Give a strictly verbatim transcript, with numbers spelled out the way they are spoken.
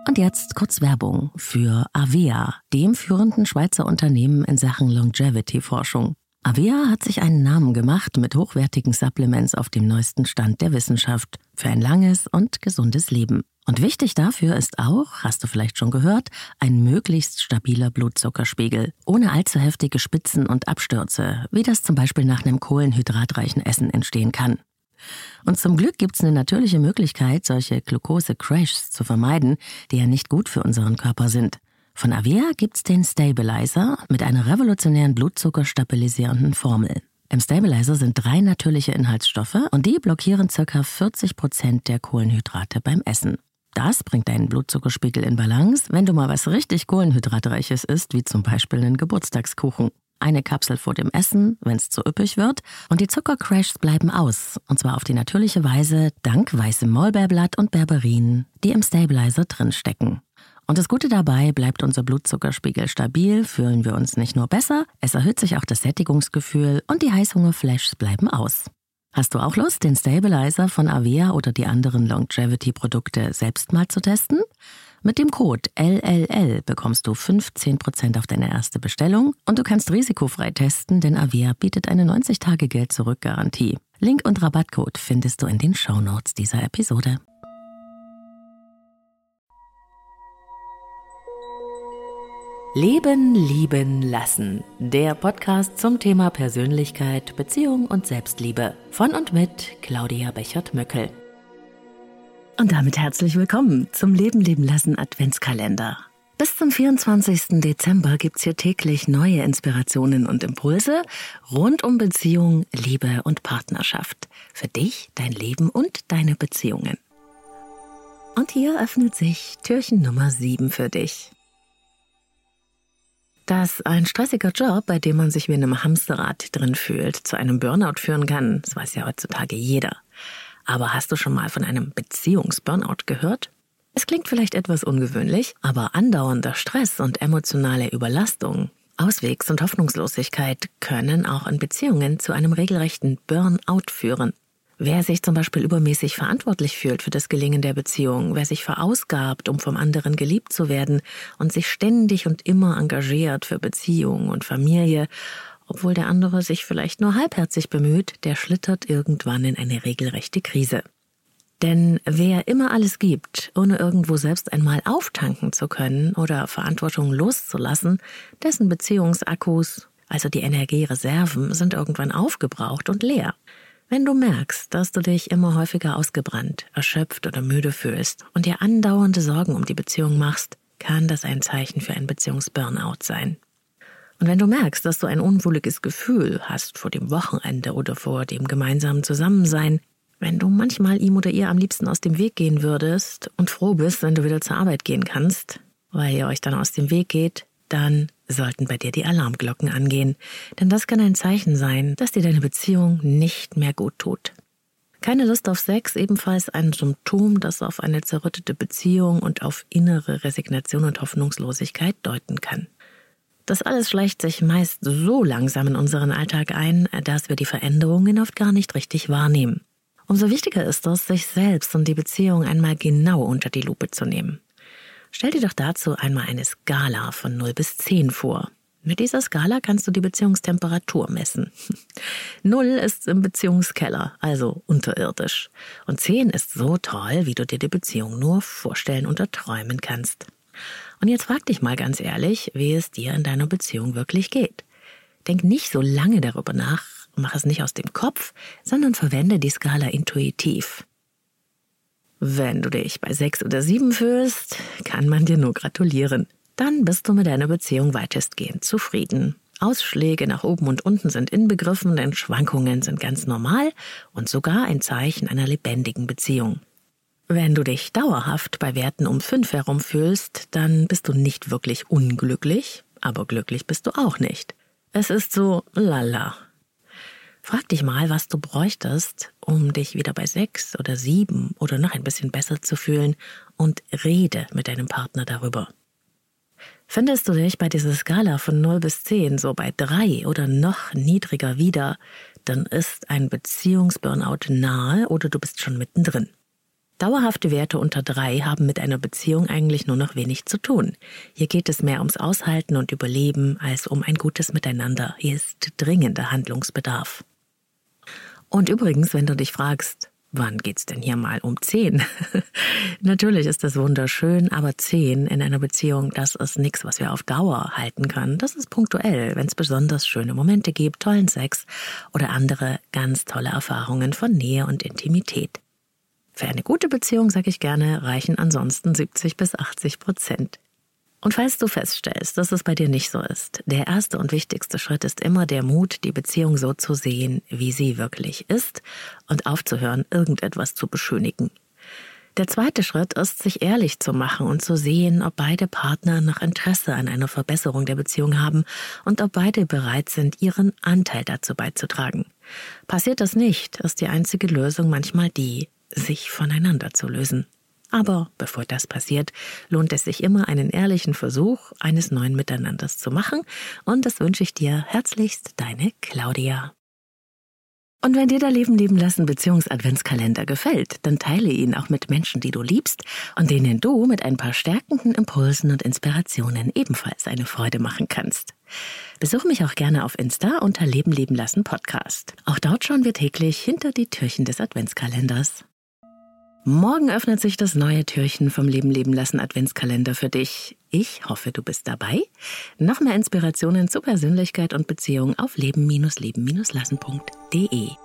Und jetzt kurz Werbung für Avea, dem führenden Schweizer Unternehmen in Sachen Longevity-Forschung. Avea hat sich einen Namen gemacht mit hochwertigen Supplements auf dem neuesten Stand der Wissenschaft für ein langes und gesundes Leben. Und wichtig dafür ist auch, hast du vielleicht schon gehört, ein möglichst stabiler Blutzuckerspiegel, ohne allzu heftige Spitzen und Abstürze, wie das zum Beispiel nach einem kohlenhydratreichen Essen entstehen kann. Und zum Glück gibt es eine natürliche Möglichkeit, solche Glucose-Crashs zu vermeiden, die ja nicht gut für unseren Körper sind. Von Avea gibt's den Stabilizer mit einer revolutionären blutzuckerstabilisierenden Formel. Im Stabilizer sind drei natürliche Inhaltsstoffe und die blockieren ca. vierzig Prozent der Kohlenhydrate beim Essen. Das bringt deinen Blutzuckerspiegel in Balance, wenn du mal was richtig Kohlenhydratreiches isst, wie zum Beispiel einen Geburtstagskuchen. Eine Kapsel vor dem Essen, wenn es zu üppig wird, und die Zuckercrashs bleiben aus, und zwar auf die natürliche Weise dank weißem Maulbeerblatt und Berberin, die im Stabilizer drinstecken. Und das Gute dabei, bleibt unser Blutzuckerspiegel stabil, fühlen wir uns nicht nur besser, es erhöht sich auch das Sättigungsgefühl und die Heißhungerflashs bleiben aus. Hast du auch Lust, den Stabilizer von Avea oder die anderen Longevity-Produkte selbst mal zu testen? Mit dem Code L L L bekommst du fünfzehn Prozent auf deine erste Bestellung und du kannst risikofrei testen, denn Avea bietet eine neunzig-Tage-Geld-Zurück-Garantie. Link und Rabattcode findest du in den Shownotes dieser Episode. Leben, lieben, lassen. Der Podcast zum Thema Persönlichkeit, Beziehung und Selbstliebe. Von und mit Claudia Bechert-Möckel. Und damit herzlich willkommen zum Leben, leben, lassen Adventskalender. Bis zum vierundzwanzigsten Dezember gibt's hier täglich neue Inspirationen und Impulse rund um Beziehung, Liebe und Partnerschaft. Für dich, dein Leben und deine Beziehungen. Und hier öffnet sich Türchen Nummer sieben für dich. Dass ein stressiger Job, bei dem man sich wie in einem Hamsterrad drin fühlt, zu einem Burnout führen kann, das weiß ja heutzutage jeder. Aber hast du schon mal von einem Beziehungsburnout gehört? Es klingt vielleicht etwas ungewöhnlich, aber andauernder Stress und emotionale Überlastung, Auswegs- und Hoffnungslosigkeit können auch in Beziehungen zu einem regelrechten Burnout führen. Wer sich zum Beispiel übermäßig verantwortlich fühlt für das Gelingen der Beziehung, wer sich verausgabt, um vom anderen geliebt zu werden und sich ständig und immer engagiert für Beziehung und Familie, obwohl der andere sich vielleicht nur halbherzig bemüht, der schlittert irgendwann in eine regelrechte Krise. Denn wer immer alles gibt, ohne irgendwo selbst einmal auftanken zu können oder Verantwortung loszulassen, dessen Beziehungsakkus, also die Energiereserven, sind irgendwann aufgebraucht und leer. Wenn du merkst, dass du dich immer häufiger ausgebrannt, erschöpft oder müde fühlst und dir andauernde Sorgen um die Beziehung machst, kann das ein Zeichen für ein Beziehungsburnout sein. Und wenn du merkst, dass du ein unwohliges Gefühl hast vor dem Wochenende oder vor dem gemeinsamen Zusammensein, wenn du manchmal ihm oder ihr am liebsten aus dem Weg gehen würdest und froh bist, wenn du wieder zur Arbeit gehen kannst, weil ihr euch dann aus dem Weg geht, dann sollten bei dir die Alarmglocken angehen. Denn das kann ein Zeichen sein, dass dir deine Beziehung nicht mehr gut tut. Keine Lust auf Sex, ebenfalls ein Symptom, das auf eine zerrüttete Beziehung und auf innere Resignation und Hoffnungslosigkeit deuten kann. Das alles schleicht sich meist so langsam in unseren Alltag ein, dass wir die Veränderungen oft gar nicht richtig wahrnehmen. Umso wichtiger ist es, sich selbst und die Beziehung einmal genau unter die Lupe zu nehmen. Stell dir doch dazu einmal eine Skala von null bis zehn vor. Mit dieser Skala kannst du die Beziehungstemperatur messen. null ist im Beziehungskeller, also unterirdisch. Und zehn ist so toll, wie du dir die Beziehung nur vorstellen und erträumen kannst. Und jetzt frag dich mal ganz ehrlich, wie es dir in deiner Beziehung wirklich geht. Denk nicht so lange darüber nach, mach es nicht aus dem Kopf, sondern verwende die Skala intuitiv. Wenn du dich bei sechs oder sieben fühlst, kann man dir nur gratulieren. Dann bist du mit deiner Beziehung weitestgehend zufrieden. Ausschläge nach oben und unten sind inbegriffen, denn Schwankungen sind ganz normal und sogar ein Zeichen einer lebendigen Beziehung. Wenn du dich dauerhaft bei Werten um fünf herum fühlst, dann bist du nicht wirklich unglücklich, aber glücklich bist du auch nicht. Es ist so lala. Frag dich mal, was du bräuchtest, um dich wieder bei sechs oder sieben oder noch ein bisschen besser zu fühlen und rede mit deinem Partner darüber. Findest du dich bei dieser Skala von null bis zehn so bei drei oder noch niedriger wieder, dann ist ein Beziehungsburnout nahe oder du bist schon mittendrin. Dauerhafte Werte unter drei haben mit einer Beziehung eigentlich nur noch wenig zu tun. Hier geht es mehr ums Aushalten und Überleben als um ein gutes Miteinander. Hier ist dringender Handlungsbedarf. Und übrigens, wenn du dich fragst, wann geht's denn hier mal um zehn? Natürlich ist das wunderschön, aber zehn in einer Beziehung, das ist nichts, was wir auf Dauer halten können. Das ist punktuell, wenn es besonders schöne Momente gibt, tollen Sex oder andere ganz tolle Erfahrungen von Nähe und Intimität. Für eine gute Beziehung, sage ich gerne, reichen ansonsten siebzig bis achtzig Prozent. Und falls du feststellst, dass es bei dir nicht so ist, der erste und wichtigste Schritt ist immer der Mut, die Beziehung so zu sehen, wie sie wirklich ist und aufzuhören, irgendetwas zu beschönigen. Der zweite Schritt ist, sich ehrlich zu machen und zu sehen, ob beide Partner noch Interesse an einer Verbesserung der Beziehung haben und ob beide bereit sind, ihren Anteil dazu beizutragen. Passiert das nicht, ist die einzige Lösung manchmal die, sich voneinander zu lösen. Aber bevor das passiert, lohnt es sich immer, einen ehrlichen Versuch eines neuen Miteinanders zu machen. Und das wünsche ich dir herzlichst, deine Claudia. Und wenn dir der Leben leben lassen Beziehungs-Adventskalender gefällt, dann teile ihn auch mit Menschen, die du liebst und denen du mit ein paar stärkenden Impulsen und Inspirationen ebenfalls eine Freude machen kannst. Besuch mich auch gerne auf Insta unter Leben leben lassen Podcast. Auch dort schauen wir täglich hinter die Türchen des Adventskalenders. Morgen öffnet sich das neue Türchen vom Leben leben lassen Adventskalender für dich. Ich hoffe, du bist dabei. Noch mehr Inspirationen zu Persönlichkeit und Beziehung auf leben leben lassen punkt de.